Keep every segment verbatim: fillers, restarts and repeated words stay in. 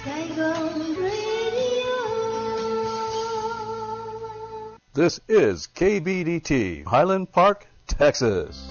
Saigon Radio. This is K B D T, Highland Park, Texas.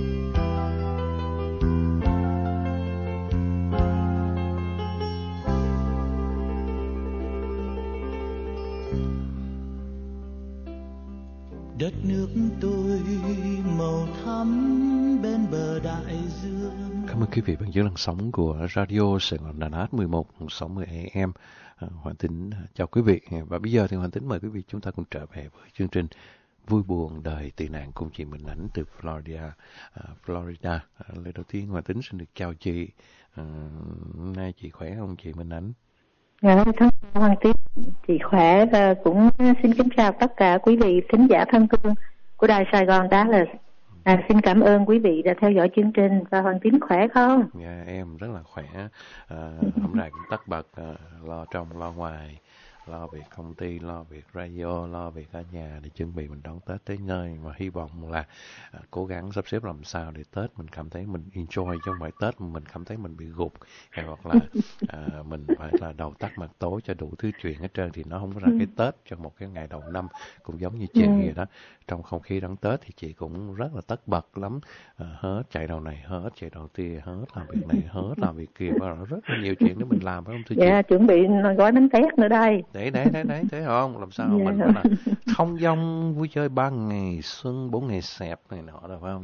Đất nước tôi màu thắm bên bờ đại dương. Cảm ơn quý vị bằng dưới làn sóng của Radio Sài Gòn Đà Lạt mười một sáu mươi A M. À, Hoàng Tính chào quý vị. Và bây giờ thì Hoàng Tính mời quý vị chúng ta cùng trở về với chương trình Vui buồn đời tị nạn cùng chị Minh Ánh từ Florida. À, Florida. À, lời đầu tiên Hoàng Tính xin được chào chị. À, hôm nay chị khỏe không chị Minh Ánh? Dạ, thân Hoàng Tín, chị khỏe và cũng xin kính chào tất cả quý vị thính giả thân thương của Đài Sài Gòn Dallas. À, xin cảm ơn quý vị đã theo dõi chương trình và Hoàng Tín khỏe không? Dạ, em rất là khỏe. À, hôm nay cũng tất bật à, lo trong lo ngoài, lo việc công ty, lo việc radio, lo việc ở nhà để chuẩn bị mình đón Tết tới nơi. Mà hy vọng là à, cố gắng sắp xếp làm sao để Tết mình cảm thấy mình enjoy, chứ không phải Tết mà mình cảm thấy mình bị gục hay hoặc là à, mình phải là đầu tắt mặt tối cho đủ thứ chuyện hết trơn, thì nó không có ra cái Tết cho một cái ngày đầu năm. Cũng giống như chị ừ. vậy đó, trong không khí đón Tết thì chị cũng rất là tất bật lắm, à, hết chạy đầu này, hết chạy đầu kia, hết làm việc này, hết làm việc kia, và rất là nhiều chuyện để mình làm, phải không thưa chị? Dạ, chuẩn bị gói bánh tét nữa đây. Đấy, đấy, đấy, đấy, thấy không? Làm sao yeah. mình là thông dong vui chơi ba ngày xuân, bốn ngày xẹp này nọ rồi, phải không?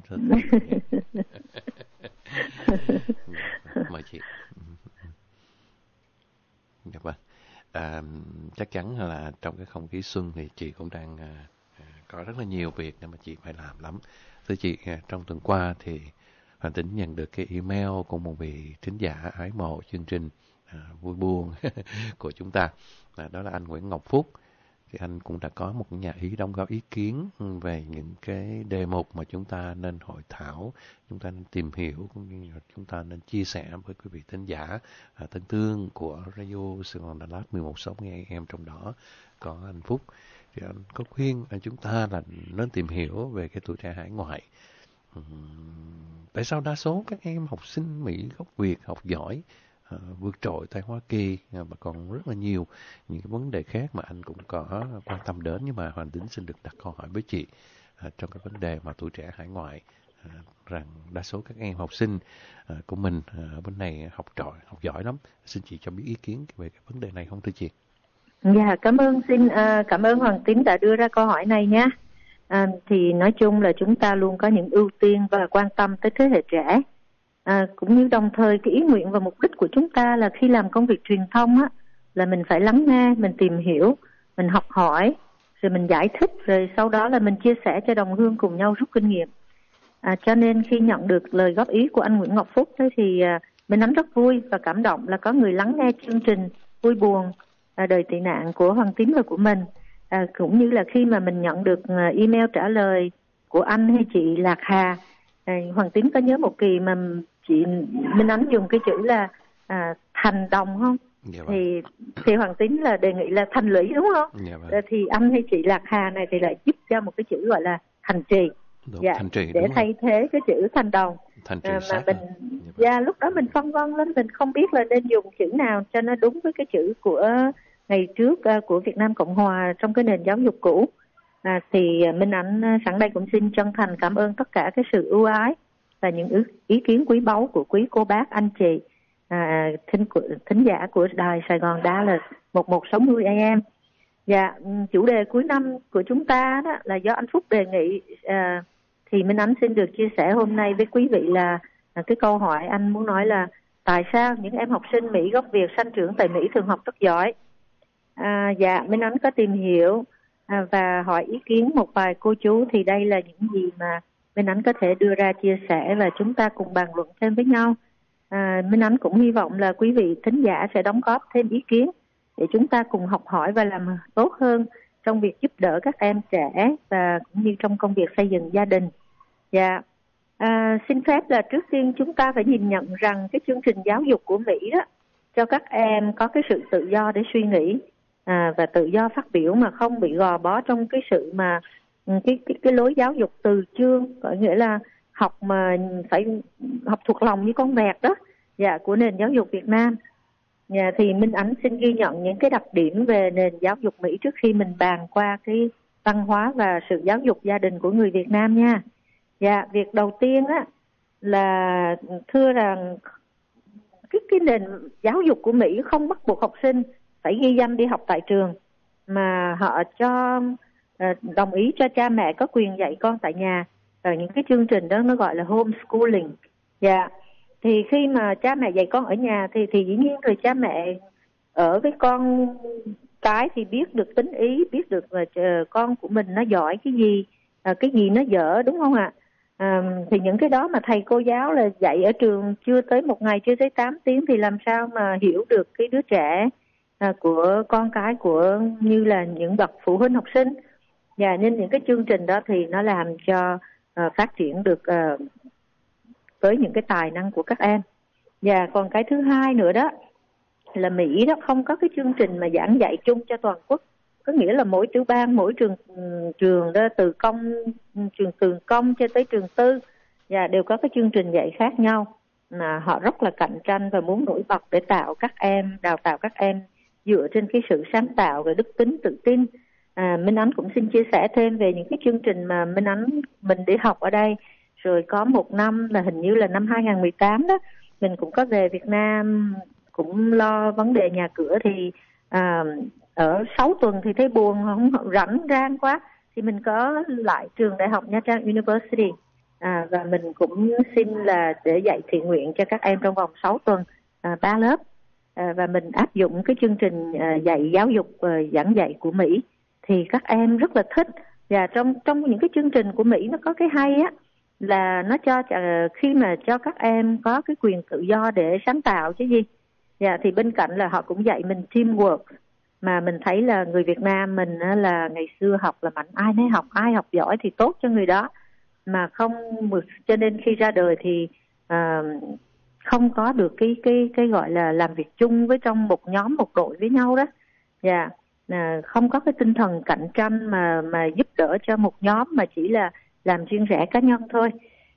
Mời chị. Dạ vâng. À, chắc chắn là trong cái không khí xuân thì chị cũng đang à, có rất là nhiều việc để mà chị phải làm lắm. Thưa chị, trong tuần qua thì Hoàng Tính nhận được cái email của một vị thính giả ái mộ chương trình à, Vui buồn của chúng ta. À, đó là anh Nguyễn Ngọc Phúc. Thì anh cũng đã có một nhà ý đóng góp ý kiến về những cái đề mục mà chúng ta nên hội thảo, chúng ta nên tìm hiểu, cũng như là chúng ta nên chia sẻ với quý vị thính giả à, thân thương của Radio Sài Gòn Đà Lạt mười một sáu mươi A M, trong đó có anh Phúc. Thì anh có khuyên chúng ta là nên tìm hiểu về cái tuổi trẻ hải ngoại. Uhm, tại sao đa số các em học sinh Mỹ gốc Việt học giỏi, uh, vượt trội tại Hoa Kỳ, uh, mà còn rất là nhiều những cái vấn đề khác mà anh cũng có quan tâm đến, nhưng mà Hoàng Tính xin được đặt câu hỏi với chị uh, trong cái vấn đề mà tuổi trẻ hải ngoại, uh, rằng đa số các em học sinh uh, của mình uh, ở bên này học trội, học giỏi lắm. Xin chị cho biết ý kiến về cái vấn đề này không thưa chị? Dạ, cảm ơn xin uh, cảm ơn Hoàng Tín đã đưa ra câu hỏi này nhé. À, thì nói chung là chúng ta luôn có những ưu tiên và quan tâm tới thế hệ trẻ, à, cũng như đồng thời cái ý nguyện và mục đích của chúng ta là khi làm công việc truyền thông á, là mình phải lắng nghe, mình tìm hiểu, mình học hỏi, rồi mình giải thích, rồi sau đó là mình chia sẻ cho đồng hương cùng nhau rút kinh nghiệm. À, cho nên khi nhận được lời góp ý của anh Nguyễn Ngọc Phúc ấy, thì à, mình nắm rất vui và cảm động là có người lắng nghe chương trình Vui buồn à, đời tị nạn của Hoàng Tín và của mình. À, cũng như là khi mà mình nhận được email trả lời của anh hay chị Lạc Hà, à, Hoàng Tín có nhớ một kỳ mà chị Minh Ánh dùng cái chữ là à, thành đồng không? Dạ vâng. Thì thì Hoàng Tín là đề nghị là thành lũy đúng không? Dạ vâng. À, thì anh hay chị Lạc Hà này thì lại giúp cho một cái chữ gọi là thành trì. Đúng, dạ, thành trì, để thay rồi. Thế cái chữ thành đồng. Thành trì à, mà mình, dạ, vâng. lúc đó mình phân vân lắm, mình không biết là nên dùng chữ nào cho nó đúng với cái chữ của ngày trước uh, của Việt Nam Cộng Hòa trong cái nền giáo dục cũ. À, thì uh, Minh Ánh uh, sẵn đây cũng xin chân thành cảm ơn tất cả cái sự ưu ái và những ý, ý kiến quý báu của quý cô bác anh chị à, thính, thính giả của Đài Sài Gòn Dallas mười một sáu mươi A M. Dạ, chủ đề cuối năm của chúng ta đó là do anh Phúc đề nghị, à, thì Minh Ánh xin được chia sẻ hôm nay với quý vị là à, cái câu hỏi anh muốn nói là tại sao những em học sinh Mỹ gốc Việt sanh trưởng tại Mỹ thường học rất giỏi. À, dạ, Minh Ánh có tìm hiểu à, và hỏi ý kiến một vài cô chú, thì đây là những gì mà Minh Ánh có thể đưa ra chia sẻ và chúng ta cùng bàn luận thêm với nhau. À, Minh Ánh cũng hy vọng là quý vị thính giả sẽ đóng góp thêm ý kiến để chúng ta cùng học hỏi và làm tốt hơn trong việc giúp đỡ các em trẻ và cũng như trong công việc xây dựng gia đình. Dạ, à, xin phép là trước tiên chúng ta phải nhìn nhận rằng cái chương trình giáo dục của Mỹ đó cho các em có cái sự tự do để suy nghĩ. À, và tự do phát biểu mà không bị gò bó trong cái sự mà cái cái cái lối giáo dục từ chương, có nghĩa là học mà phải học thuộc lòng như con vẹt đó, dạ, của nền giáo dục Việt Nam. Dạ, thì Minh Ánh xin ghi nhận những cái đặc điểm về nền giáo dục Mỹ trước khi mình bàn qua cái văn hóa và sự giáo dục gia đình của người Việt Nam nha. Dạ, việc đầu tiên á là thưa rằng cái, cái nền giáo dục của Mỹ không bắt buộc học sinh phải ghi danh đi học tại trường, mà họ cho đồng ý cho cha mẹ có quyền dạy con tại nhà. Ở những cái chương trình đó nó gọi là homeschooling. Dạ, thì khi mà cha mẹ dạy con ở nhà thì thì dĩ nhiên rồi cha mẹ ở với con cái thì biết được tính ý, biết được là uh, con của mình nó giỏi cái gì, uh, cái gì nó dở, đúng không ạ? À, thì những cái đó mà thầy cô giáo là dạy ở trường chưa tới một ngày, chưa tới tám tiếng thì làm sao mà hiểu được cái đứa trẻ uh, của con cái của như là những bậc phụ huynh học sinh. Và nên những cái chương trình đó thì nó làm cho uh, phát triển được uh, tới những cái tài năng của các em. Và còn cái thứ hai nữa đó là Mỹ đó không có cái chương trình mà giảng dạy chung cho toàn quốc, có nghĩa là mỗi tiểu bang, mỗi trường trường đó từ công trường từ công cho tới trường tư và đều có cái chương trình dạy khác nhau, mà họ rất là cạnh tranh và muốn nổi bật để tạo các em, đào tạo các em dựa trên cái sự sáng tạo và đức tính tự tin. À, Minh Ánh cũng xin chia sẻ thêm về những cái chương trình mà Minh Ánh mình đi học ở đây. Rồi có một năm là hình như là năm hai không một tám đó, mình cũng có về Việt Nam cũng lo vấn đề nhà cửa, thì à, ở sáu tuần thì thấy buồn, không rảnh rang quá thì mình có lại trường Đại học Nha Trang University, à, và mình cũng xin là để dạy thiện nguyện cho các em trong vòng sáu tuần, à, ba lớp, à, và mình áp dụng cái chương trình à, dạy giáo dục à, giảng dạy của Mỹ thì các em rất là thích. Và trong trong những cái chương trình của Mỹ nó có cái hay á là nó cho uh, khi mà cho các em có cái quyền tự do để sáng tạo chứ gì. Dạ, thì bên cạnh là họ cũng dạy mình teamwork, mà mình thấy là người Việt Nam mình uh, là ngày xưa học là mạnh ai nấy học, ai học giỏi thì tốt cho người đó, mà không, cho nên khi ra đời thì uh, không có được cái cái cái gọi là làm việc chung với trong một nhóm, một đội với nhau đó. Dạ, uh, không có cái tinh thần cạnh tranh mà mà giúp đỡ cho một nhóm, mà chỉ là làm riêng rẽ cá nhân thôi.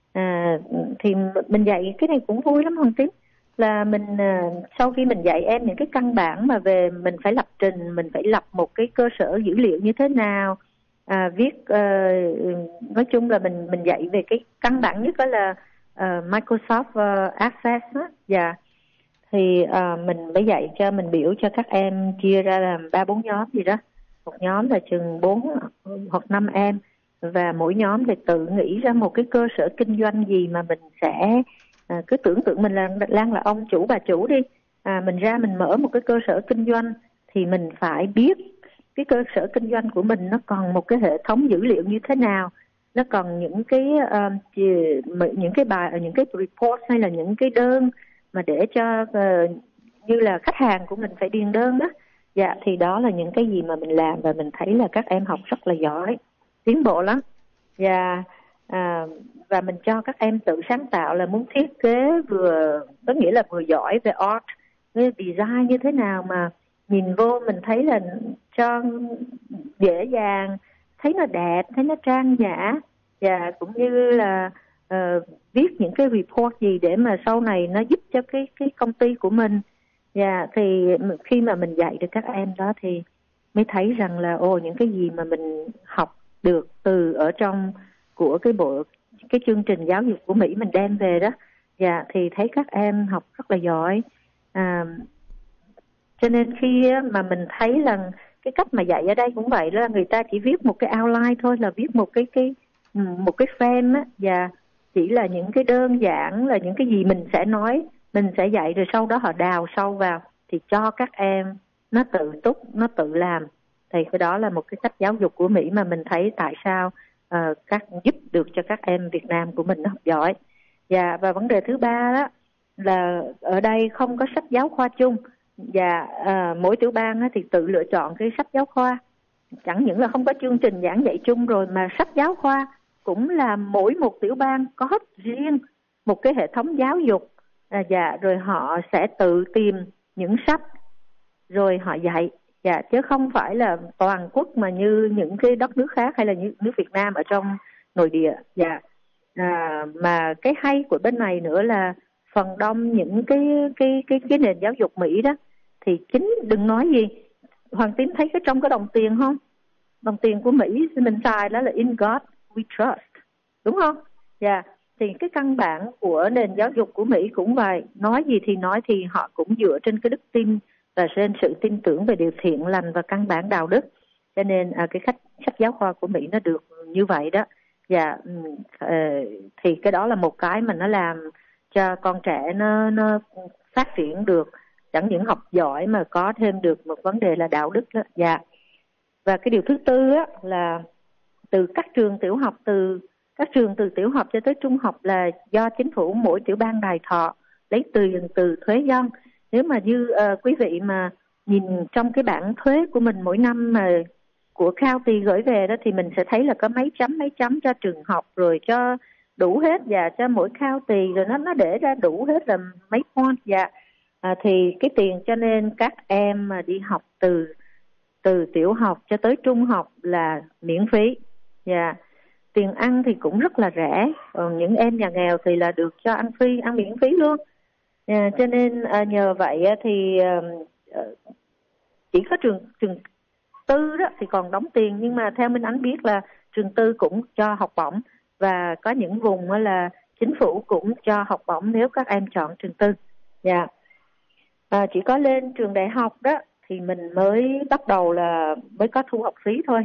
À, thì mình dạy cái này cũng vui lắm Hoàng Tín, là mình à, sau khi mình dạy em những cái căn bản mà về mình phải lập trình, mình phải lập một cái cơ sở dữ liệu như thế nào, à, viết à, nói chung là mình mình dạy về cái căn bản nhất đó là à, Microsoft uh, Access đó. Dạ, thì à, mình mới dạy cho, mình biểu cho các em chia ra làm ba bốn nhóm gì đó, một nhóm là chừng bốn hoặc năm em, và mỗi nhóm thì tự nghĩ ra một cái cơ sở kinh doanh gì mà mình sẽ à, cứ tưởng tượng mình là Lan là ông chủ bà chủ đi, à, mình ra mình mở một cái cơ sở kinh doanh thì mình phải biết cái cơ sở kinh doanh của mình nó còn một cái hệ thống dữ liệu như thế nào, nó còn những cái uh, những cái bài, những cái report hay là những cái đơn mà để cho uh, như là khách hàng của mình phải điền đơn đó. Dạ, thì đó là những cái gì mà mình làm và mình thấy là các em học rất là giỏi, tiến bộ lắm. Và à, và mình cho các em tự sáng tạo, là muốn thiết kế vừa, có nghĩa là vừa giỏi về art, về design như thế nào mà nhìn vô mình thấy là cho dễ dàng, thấy nó đẹp, thấy nó trang nhã, và cũng như là uh, viết những cái report gì để mà sau này nó giúp cho cái cái công ty của mình. Và thì khi mà mình dạy được các em đó thì mới thấy rằng là ồ, những cái gì mà mình học được từ ở trong của cái bộ cái chương trình giáo dục của Mỹ mình đem về đó, dạ, thì thấy các em học rất là giỏi. À, cho nên khi mà mình thấy là cái cách mà dạy ở đây cũng vậy, là người ta chỉ viết một cái outline thôi, là viết một cái cái một cái frame á, và chỉ là những cái đơn giản là những cái gì mình sẽ nói, mình sẽ dạy, rồi sau đó họ đào sâu vào thì cho các em nó tự túc, nó tự làm. Thì cái đó là một cái cách giáo dục của Mỹ mà mình thấy tại sao uh, các giúp được cho các em Việt Nam của mình nó học giỏi. Và và vấn đề thứ ba đó là ở đây không có sách giáo khoa chung, và uh, mỗi tiểu bang á, thì tự lựa chọn cái sách giáo khoa. Chẳng những là không có chương trình giảng dạy chung rồi, mà sách giáo khoa cũng là mỗi một tiểu bang có riêng một cái hệ thống giáo dục, à, và rồi họ sẽ tự tìm những sách rồi họ dạy. Dạ, chứ không phải là toàn quốc mà như những cái đất nước khác hay là như nước Việt Nam ở trong nội địa. Dạ, à, mà cái hay của bên này nữa là phần đông những cái cái cái cái nền giáo dục Mỹ đó thì chính đừng nói gì. Hoàng Tín thấy cái trong cái đồng tiền không? Đồng tiền của Mỹ mình xài đó là in God we trust, đúng không? Dạ. Yeah. Thì cái căn bản của nền giáo dục của Mỹ cũng vậy, nói gì thì nói thì họ cũng dựa trên cái đức tin và trên sự tin tưởng về điều thiện lành và căn bản đạo đức. Cho nên à, cái sách sách giáo khoa của Mỹ nó được như vậy đó. Và uh, thì cái đó là một cái mà nó làm cho con trẻ nó nó phát triển được, chẳng những học giỏi mà có thêm được một vấn đề là đạo đức đó. Dạ. Và cái điều thứ tư á, là từ các trường tiểu học, từ các trường từ tiểu học cho tới trung học là do chính phủ mỗi tiểu bang đài thọ lấy từ từ thuế dân. Nếu mà như uh, quý vị mà nhìn trong cái bảng thuế của mình mỗi năm mà của county gửi về đó, thì mình sẽ thấy là có mấy chấm mấy chấm cho trường học, rồi cho đủ hết, và cho mỗi county rồi nó nó để ra đủ hết là mấy point. Dạ. À, thì cái tiền cho nên các em mà đi học từ từ tiểu học cho tới trung học là miễn phí. Dạ. Tiền ăn thì cũng rất là rẻ, còn những em nhà nghèo thì là được cho ăn free, ăn miễn phí luôn. À, cho nên à, nhờ vậy thì à, chỉ có trường trường tư đó thì còn đóng tiền, nhưng mà theo Minh Ánh biết là trường tư cũng cho học bổng, và có những vùng là chính phủ cũng cho học bổng nếu các em chọn trường tư. Dạ. À, chỉ có lên trường đại học đó thì mình mới bắt đầu là mới có thu học phí thôi.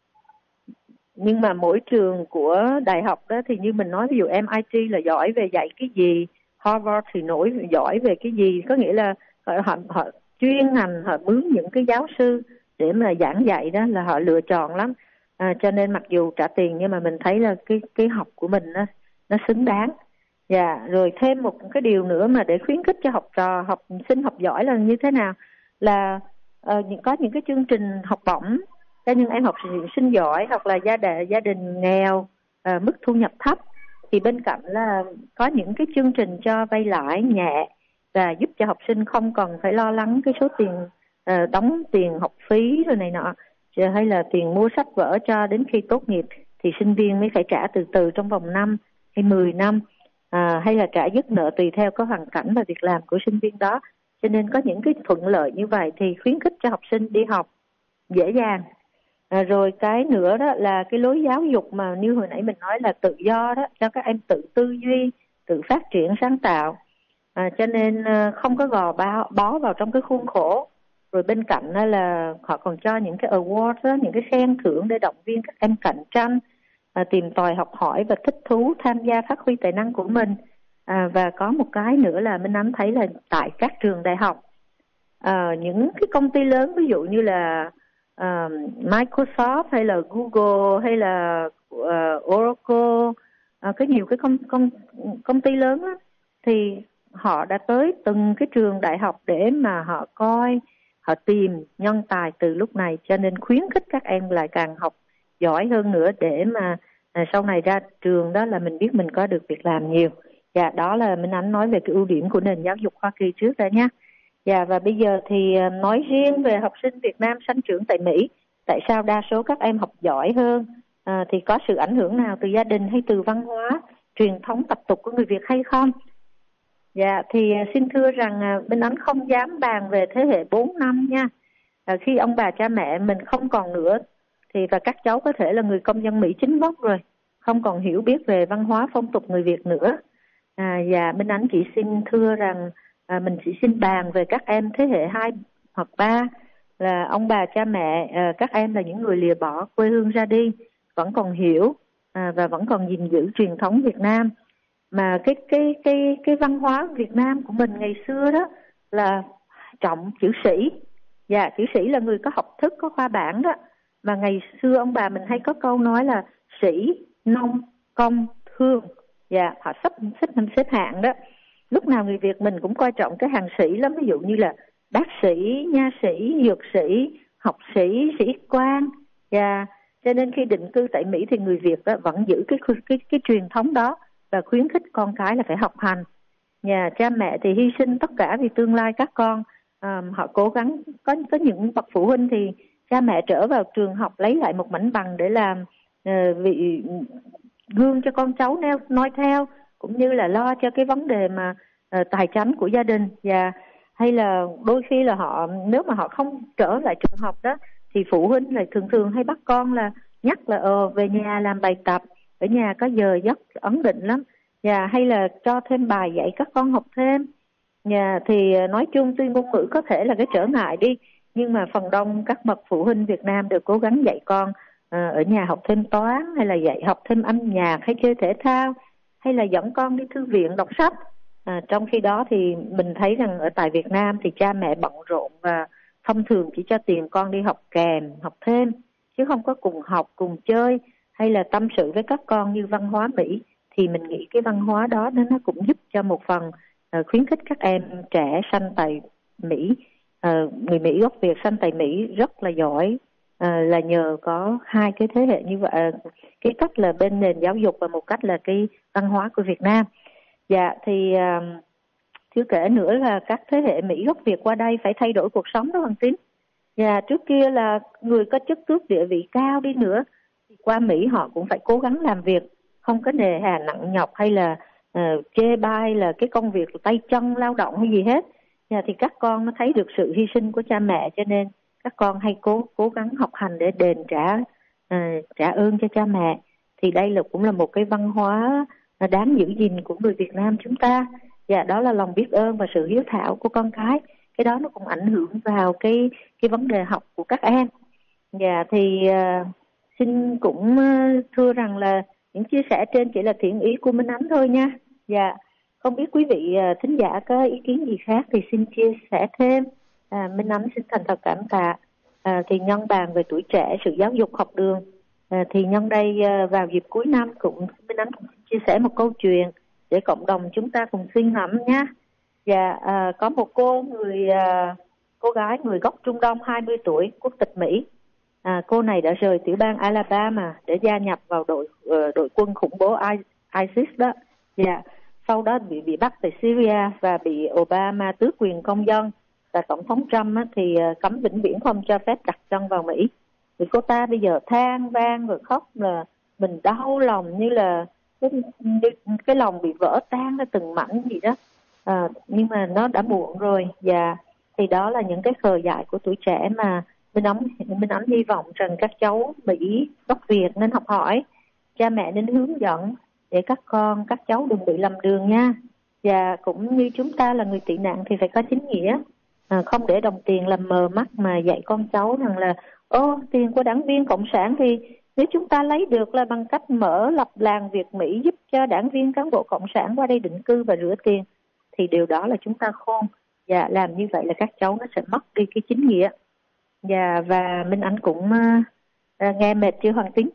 Nhưng mà mỗi trường của đại học đó thì như mình nói, ví dụ em I T là giỏi về dạy cái gì, Harvard thì nổi giỏi về cái gì, có nghĩa là họ, họ, họ chuyên ngành, họ mướn những cái giáo sư để mà giảng dạy đó là họ lựa chọn lắm. À, cho nên mặc dù trả tiền nhưng mà mình thấy là cái cái học của mình nó nó xứng đáng. Dạ. Rồi thêm một cái điều nữa mà để khuyến khích cho học trò, học sinh học giỏi là như thế nào, là uh, có những cái chương trình học bổng cho những em học sinh giỏi hoặc là gia đình gia đình nghèo, uh, mức thu nhập thấp, thì bên cạnh là có những cái chương trình cho vay lãi nhẹ và giúp cho học sinh không cần phải lo lắng cái số tiền uh, đóng tiền học phí rồi này nọ, hay là tiền mua sách vở cho đến khi tốt nghiệp thì sinh viên mới phải trả từ từ trong vòng năm hay mười năm, à, hay là trả dứt nợ tùy theo có hoàn cảnh và việc làm của sinh viên đó. Cho nên có những cái thuận lợi như vậy thì khuyến khích cho học sinh đi học dễ dàng. À, rồi cái nữa đó là cái lối giáo dục mà như hồi nãy mình nói là tự do đó, cho các em tự tư duy, tự phát triển sáng tạo. À, cho nên không có gò bó, bó vào trong cái khuôn khổ. Rồi bên cạnh đó là họ còn cho những cái award đó, những cái khen thưởng để động viên các em cạnh tranh, à, tìm tòi học hỏi và thích thú tham gia phát huy tài năng của mình. À, và có một cái nữa là Minh Ánh thấy là tại các trường đại học, à, những cái công ty lớn ví dụ như là uh, Microsoft hay là Google hay là uh, Oracle, uh, có nhiều cái công công công ty lớn đó, thì họ đã tới từng cái trường đại học để mà họ coi, họ tìm nhân tài từ lúc này. Cho nên khuyến khích các em lại càng học giỏi hơn nữa để mà à, sau này ra trường đó là mình biết mình có được việc làm nhiều. Dạ, đó là Minh Ánh nói về cái ưu điểm của nền giáo dục Hoa Kỳ trước đó nhé. Dạ, và bây giờ thì nói riêng về học sinh Việt Nam sanh trưởng tại Mỹ, tại sao đa số các em học giỏi hơn, à, thì có sự ảnh hưởng nào từ gia đình hay từ văn hóa, truyền thống tập tục của người Việt hay không? Dạ, thì xin thưa rằng Minh Ánh không dám bàn về thế hệ bốn năm nha. À, khi ông bà cha mẹ mình không còn nữa thì và các cháu có thể là người công dân Mỹ chính gốc rồi, không còn hiểu biết về văn hóa phong tục người Việt nữa. À, và Minh Ánh chỉ xin thưa rằng à, mình chỉ xin bàn về các em thế hệ hai hoặc ba, là ông bà cha mẹ à, các em là những người lìa bỏ quê hương ra đi, vẫn còn hiểu à, và vẫn còn gìn giữ truyền thống Việt Nam. Mà cái cái cái cái văn hóa Việt Nam của mình ngày xưa đó là trọng chữ sĩ. Dạ, chữ sĩ là người có học thức, có khoa bảng đó. Mà ngày xưa ông bà mình hay có câu nói là sĩ, nông, công, thương. Dạ, họ sắp xếp năm xếp hạng đó. Lúc nào người Việt mình cũng coi trọng cái hàng sĩ lắm, ví dụ như là bác sĩ, nha sĩ, dược sĩ, học sĩ, sĩ quan. Dạ, cho nên khi định cư tại Mỹ thì người Việt đó vẫn giữ cái cái cái, cái truyền thống đó và khuyến khích con cái là phải học hành. Nhà cha mẹ thì hy sinh tất cả vì tương lai các con. À, họ cố gắng, có có những bậc phụ huynh thì cha mẹ trở vào trường học lấy lại một mảnh bằng để làm uh, vị gương cho con cháu neo nói theo, cũng như là lo cho cái vấn đề mà uh, tài chánh của gia đình. Và hay là đôi khi là họ, nếu mà họ không trở lại trường học đó, thì phụ huynh lại thường thường hay bắt con là nhắc là ờ về nhà làm bài tập, ở nhà có giờ giấc ấn định lắm, và hay là cho thêm bài dạy các con học thêm. Nhà thì nói chung tuy ngôn ngữ có thể là cái trở ngại đi, nhưng mà phần đông các bậc phụ huynh Việt Nam đều cố gắng dạy con à, ở nhà học thêm toán, hay là dạy học thêm âm nhạc, hay chơi thể thao, hay là dẫn con đi thư viện đọc sách. À, trong khi đó thì mình thấy rằng ở tại Việt Nam thì cha mẹ bận rộn và thông thường chỉ cho tiền con đi học kèm, học thêm, chứ không có cùng học, cùng chơi hay là tâm sự với các con như văn hóa Mỹ. Thì mình nghĩ cái văn hóa đó nó cũng giúp cho một phần uh, khuyến khích các em trẻ sanh tại Mỹ, uh, người Mỹ gốc Việt sanh tại Mỹ rất là giỏi, uh, là nhờ có hai cái thế hệ như vậy, uh, cái cách là bên nền giáo dục và một cách là cái văn hóa của Việt Nam. Dạ thì uh, chưa kể nữa là các thế hệ Mỹ gốc Việt qua đây phải thay đổi cuộc sống đó Hoàng Tín. Và trước kia là người có chức tước địa vị cao đi nữa, thì qua Mỹ họ cũng phải cố gắng làm việc, không có nề hà nặng nhọc hay là uh, chê bai là cái công việc tay chân lao động hay gì hết. Và thì các con nó thấy được sự hy sinh của cha mẹ, cho nên các con hay cố cố gắng học hành để đền trả uh, trả ơn cho cha mẹ. Thì đây là cũng là một cái văn hóa đáng giữ gìn của người Việt Nam chúng ta. Và đó là lòng biết ơn và sự hiếu thảo của con cái. Cái đó nó cũng ảnh hưởng vào cái cái vấn đề học của các em. Và thì uh, xin cũng uh, thưa rằng là những chia sẻ trên chỉ là thiện ý của Minh Ánh thôi nha. Và không biết quý vị uh, thính giả có ý kiến gì khác thì xin chia sẻ thêm. À, Minh Ánh xin thành thật cảm tạ. À, thì nhân bàn về tuổi trẻ, sự giáo dục học đường, à, thì nhân đây uh, vào dịp cuối năm cũng Minh Ánh cũng chia sẻ một câu chuyện để cộng đồng chúng ta cùng suy ngẫm nhé. Và à, có một cô người à, cô gái người gốc Trung Đông hai mươi tuổi, quốc tịch Mỹ. À, cô này đã rời tiểu bang Alabama để gia nhập vào đội uh, đội quân khủng bố ISIS đó. Và sau đó bị bị bắt tại Syria và bị Obama tước quyền công dân. Và tổng thống Trump á, thì uh, cấm vĩnh viễn không cho phép đặt chân vào Mỹ. Thì cô ta bây giờ than vang rồi khóc là mình đau lòng, như là cái, cái lòng bị vỡ tan ra từng mảnh gì đó. À, nhưng mà nó đã muộn rồi. Và thì đó là những cái khờ dại của tuổi trẻ mà Minh Ánh, Minh Ánh hy vọng rằng các cháu Mỹ gốc Việt nên học hỏi, cha mẹ nên hướng dẫn để các con, các cháu đừng bị lầm đường nha. Và cũng như chúng ta là người tị nạn thì phải có chính nghĩa, à, không để đồng tiền làm mờ mắt mà dạy con cháu rằng là ô tiền của đảng viên cộng sản thì nếu chúng ta lấy được là bằng cách mở lập làng Việt Mỹ giúp cho đảng viên cán bộ cộng sản qua đây định cư và rửa tiền, thì điều đó là chúng ta khôn. Và làm như vậy là các cháu nó sẽ mất đi cái chính nghĩa. Và, và Minh Ánh cũng uh, nghe mệt chưa Hoàng Tín?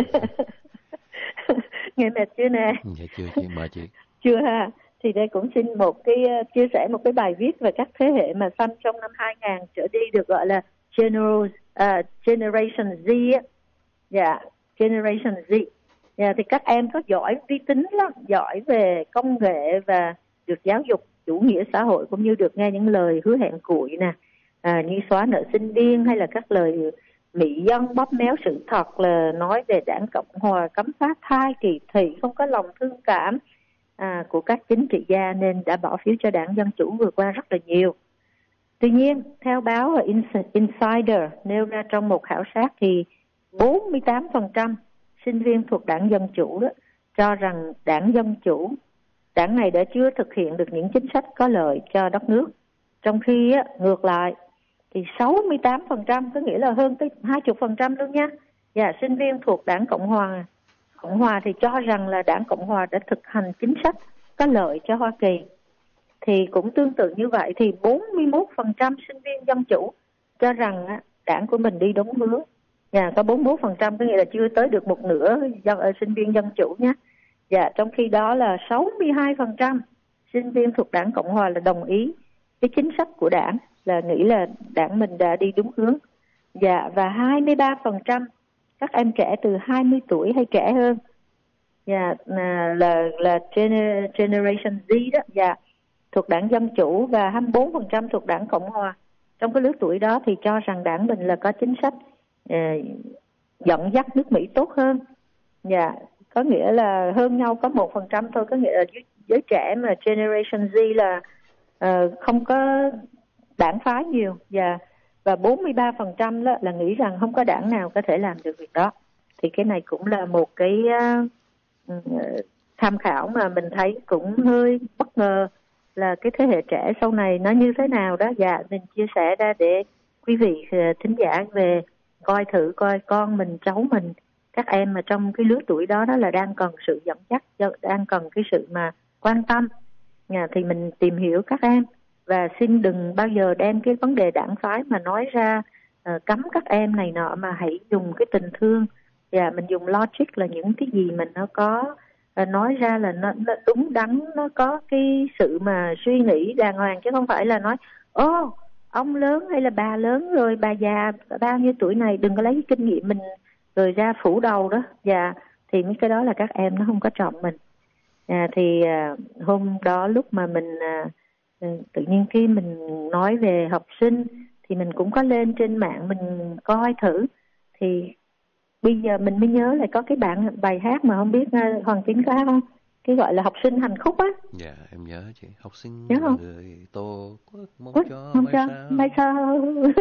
Nghe mệt chưa nè? Dạ chưa, chị mời chị. Chưa ha. Thì đây cũng xin một cái uh, chia sẻ một cái bài viết về các thế hệ mà sinh trong năm hai nghìn trở đi được gọi là General, uh, Generation Z á. Dạ, Generation Z. Dạ, thì các em có giỏi vi tính lắm, giỏi về công nghệ và được giáo dục chủ nghĩa xã hội, cũng như được nghe những lời hứa hẹn cụi nè, à, như xóa nợ sinh viên, hay là các lời mị dân bóp méo sự thật, là nói về đảng Cộng Hòa cấm phá thai kỳ thị, không có lòng thương cảm à, của các chính trị gia, nên đã bỏ phiếu cho đảng Dân Chủ vừa qua rất là nhiều. Tuy nhiên, theo báo Insider nêu ra trong một khảo sát thì bốn mươi tám phần trăm sinh viên thuộc đảng Dân Chủ đó cho rằng đảng Dân Chủ, đảng này đã chưa thực hiện được những chính sách có lợi cho đất nước. Trong khi á, ngược lại thì sáu mươi tám phần trăm, có nghĩa là hơn tới hai mươi phần trăm luôn nha. Và sinh viên thuộc đảng Cộng Hòa, Cộng Hòa thì cho rằng là đảng Cộng Hòa đã thực hành chính sách có lợi cho Hoa Kỳ. Thì cũng tương tự như vậy thì bốn mươi mốt phần trăm sinh viên Dân Chủ cho rằng á, đảng của mình đi đúng hướng. Và có bốn mươi mốt phần trăm có nghĩa là chưa tới được một nửa dân, sinh viên Dân Chủ nhé. Và trong khi đó là sáu mươi hai phần trăm sinh viên thuộc đảng Cộng Hòa là đồng ý cái chính sách của đảng, là nghĩ là đảng mình đã đi đúng hướng. Và, và hai mươi ba phần trăm các em trẻ từ hai mươi tuổi hay trẻ hơn, và là, là, là Generation Z đó, và thuộc đảng Dân Chủ, và hai mươi bốn phần trăm thuộc đảng Cộng Hòa. Trong cái lứa tuổi đó thì cho rằng đảng mình là có chính sách uh, dẫn dắt nước Mỹ tốt hơn. Và có nghĩa là hơn nhau có một phần trăm thôi, có nghĩa là giới trẻ mà Generation Z là uh, không có đảng phái nhiều, và và bốn mươi ba phần trăm là, là nghĩ rằng không có đảng nào có thể làm được việc đó. Thì cái này cũng là một cái uh, tham khảo mà mình thấy cũng hơi bất ngờ, là cái thế hệ trẻ sau này nó như thế nào đó. Dạ, mình chia sẻ ra để quý vị thính giả về coi thử coi con mình, cháu mình, các em mà trong cái lứa tuổi đó đó là đang cần sự dẫn dắt, đang cần cái sự mà quan tâm. À, thì mình tìm hiểu các em, và xin đừng bao giờ đem cái vấn đề đảng phái mà nói ra uh, cấm các em này nọ, mà hãy dùng cái tình thương và mình dùng logic, là những cái gì mình nó có uh, nói ra là nó, nó đúng đắn, nó có cái sự mà suy nghĩ đàng hoàng, chứ không phải là nói ô oh, ông lớn hay là bà lớn rồi, bà già bao nhiêu tuổi này, đừng có lấy cái kinh nghiệm mình rồi ra phủ đầu đó. Và thì mấy cái đó là các em nó không có trọng mình. À, thì à, hôm đó lúc mà mình à, tự nhiên cái mình nói về học sinh thì mình cũng có lên trên mạng mình coi thử, thì bây giờ mình mới nhớ lại có cái bản bài hát mà không biết uh, Hoàng Tín có hát không, cái gọi là học sinh hành khúc á. Dạ em nhớ chị. Học sinh nhớ không? Người tô quốc mong Quốc, cho mong mai cho sao. mai sao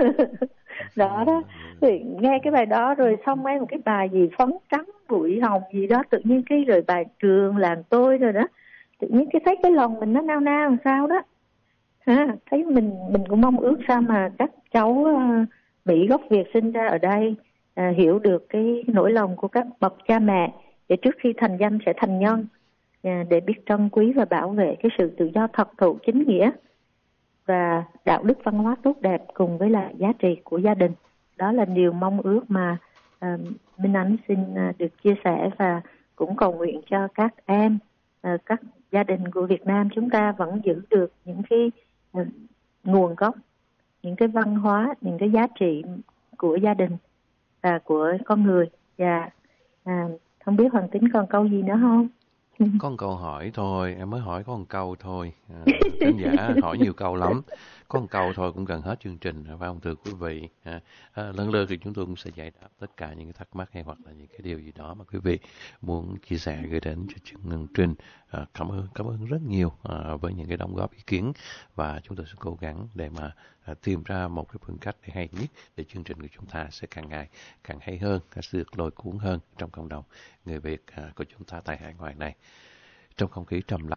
đó đó. Thì nghe cái bài đó rồi xong mấy một cái bài gì phấn trắng bụi hồng gì đó, tự nhiên cái rồi bài trường làng tôi rồi đó, tự nhiên cái thấy cái lòng mình nó nao nao làm sao đó ha. Thấy mình mình cũng mong ước sao mà các cháu uh, Mỹ gốc Việt sinh ra ở đây uh, hiểu được cái nỗi lòng của các bậc cha mẹ, để trước khi thành danh sẽ thành nhân, uh, để biết trân quý và bảo vệ cái sự tự do thật thụ chính nghĩa và đạo đức văn hóa tốt đẹp cùng với lại giá trị của gia đình. Đó là điều mong ước mà uh, Minh Ánh xin uh, được chia sẻ, và cũng cầu nguyện cho các em, uh, các gia đình của Việt Nam chúng ta vẫn giữ được những cái uh, nguồn gốc, những cái văn hóa, những cái giá trị của gia đình và của con người. Và uh, không biết Hoàng Tín còn câu gì nữa không? Có một câu hỏi thôi, em mới hỏi có một câu thôi. À, khán giả hỏi nhiều câu lắm. Có một câu thôi cũng gần hết chương trình, phải không thưa quý vị? À, à, lần lượt thì chúng tôi cũng sẽ giải đáp tất cả những cái thắc mắc hay hoặc là những cái điều gì đó mà quý vị muốn chia sẻ gửi đến cho chương trình. À, cảm ơn, cảm ơn rất nhiều à, với những cái đóng góp ý kiến, và chúng tôi sẽ cố gắng để mà à, tìm ra một cái phương cách để hay nhất, để chương trình của chúng ta sẽ càng ngày càng hay hơn, sẽ được lôi cuốn hơn trong cộng đồng người Việt à, của chúng ta tại hải ngoại này. Trong không khí trầm lặng,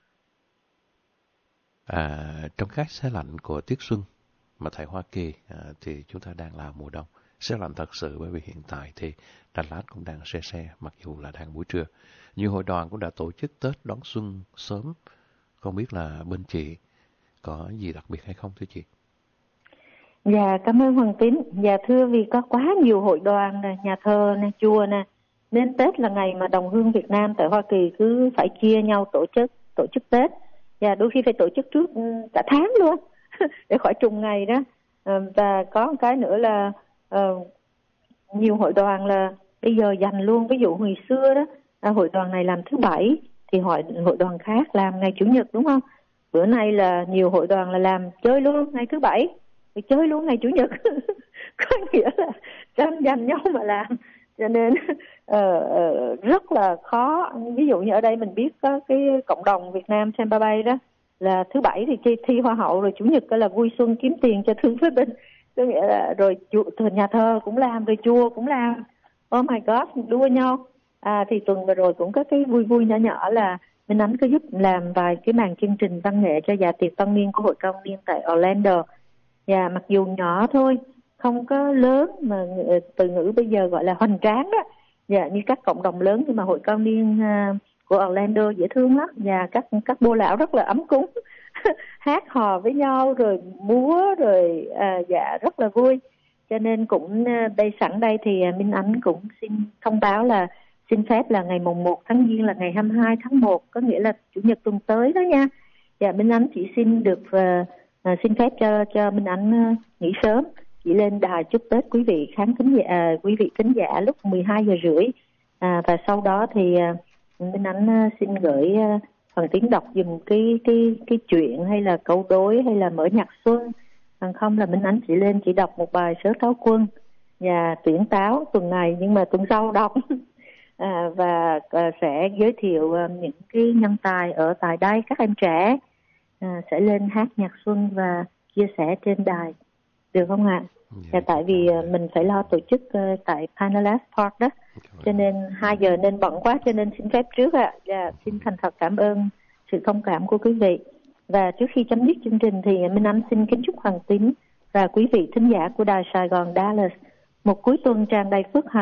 à, trong các xe lạnh của tiết xuân mà tại Hoa Kỳ à, thì chúng ta đang là mùa đông. Xe lạnh thật sự, bởi vì hiện tại thì Đà Lạt cũng đang se se, mặc dù là đang buổi trưa. Nhiều hội đoàn cũng đã tổ chức Tết đón xuân sớm. Không biết là bên chị có gì đặc biệt hay không thưa chị? Dạ, cảm ơn Hoàng Tín. Dạ thưa, vì có quá nhiều hội đoàn nè, nhà thờ nè, chùa nè, nên Tết là ngày mà đồng hương Việt Nam tại Hoa Kỳ cứ phải chia nhau tổ chức tổ chức Tết. Và đôi khi phải tổ chức trước cả tháng luôn để khỏi trùng ngày đó. À, và có một cái nữa là uh, nhiều hội đoàn là bây giờ dành luôn, ví dụ hồi xưa đó à, hội đoàn này làm thứ bảy thì hội hội đoàn khác làm ngày chủ nhật, đúng không? Bữa nay là nhiều hội đoàn là làm chơi luôn ngày thứ bảy thì chơi luôn ngày chủ nhật có nghĩa là tranh giành nhau mà làm, cho nên uh, uh, rất là khó. Ví dụ như ở đây mình biết có cái cộng đồng Việt Nam Tampa Bay đó, là thứ bảy thì thi, thi hoa hậu, rồi chủ nhật là vui xuân kiếm tiền cho thương phế binh, có nghĩa là rồi chùa, nhà thờ cũng làm, rồi chùa cũng làm. Oh my God, đua nhau. À, thì tuần vừa rồi cũng có cái vui vui nhỏ nhỏ là Minh Ánh có giúp làm vài cái màn chương trình văn nghệ cho dạ tiệc tân niên của hội cao niên tại Orlando. Và mặc dù nhỏ thôi, không có lớn, mà từ ngữ bây giờ gọi là hoành tráng đó. Dạ, như các cộng đồng lớn, nhưng mà hội cao niên uh, của Orlando dễ thương lắm. Và các các bô lão rất là ấm cúng hát hò với nhau, rồi múa, rồi uh, dạ rất là vui. Cho nên cũng uh, đây sẵn đây thì uh, Minh Ánh cũng xin thông báo là xin phép là ngày mùng một tháng Giêng là ngày hai mươi hai tháng một, có nghĩa là chủ nhật tuần tới đó nha. Dạ, Minh Ánh chỉ xin được uh, uh, xin phép cho cho Minh Ánh uh, nghỉ sớm, chỉ lên đài chúc Tết quý vị khán thính giả, à, quý vị thính giả lúc mười hai giờ rưỡi. À, và sau đó thì à, Minh Ánh à, xin gửi à, Hoàng Tín đọc dùm cái cái cái chuyện hay là câu đối hay là mở nhạc xuân. Còn không là Minh Ánh chỉ lên chỉ đọc một bài Sớ Táo Quân và tuyển táo tuần này, nhưng mà tuần sau đọc. À, và à, sẽ giới thiệu à, những cái nhân tài ở tại đây, các em trẻ à, sẽ lên hát nhạc xuân và chia sẻ trên đài, được không ạ? Dạ, tại vì uh, mình phải lo tổ chức uh, tại Pinellas Park đó, cho nên hai giờ nên bận quá, cho nên xin phép trước ạ. Dạ, xin thành thật cảm ơn sự thông cảm của quý vị. Và trước khi chấm dứt chương trình thì Minh Anh xin kính chúc Hoàng Tín và quý vị thính giả của đài Sài Gòn Dallas một cuối tuần tràn đầy phước hạnh.